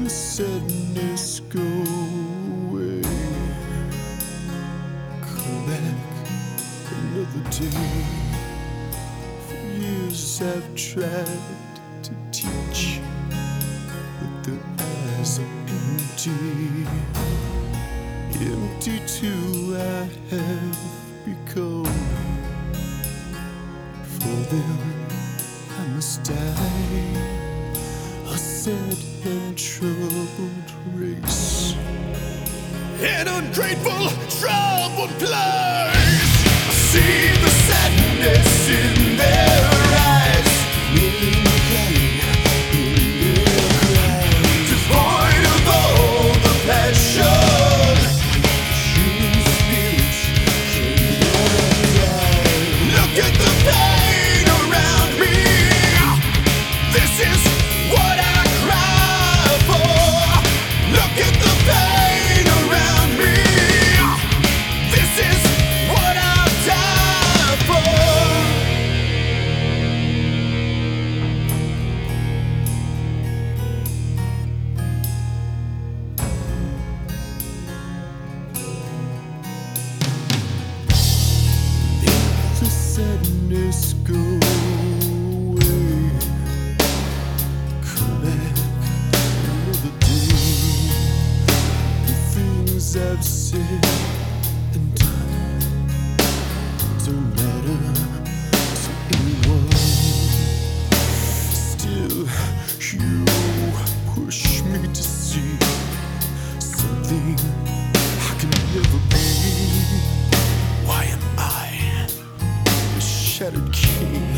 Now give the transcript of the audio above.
the sadness go away. Come back another day. For years I've tried to teach, but their eyes are empty. Empty too I have become. For them I must die, a sad and troubled race, an ungrateful, troubled place. I see the sadness in their eyes, meaning pain in their cries, devoid of all the passion. Human spirits can never die. Look at the pain around me. This is what I cry for. Look at the pain around me. This is what I die for. If the sadness go away, come back another day. The things I've said and done don't matter to anyone. Still, you push me to see something I can never be. Why am I a shattered king?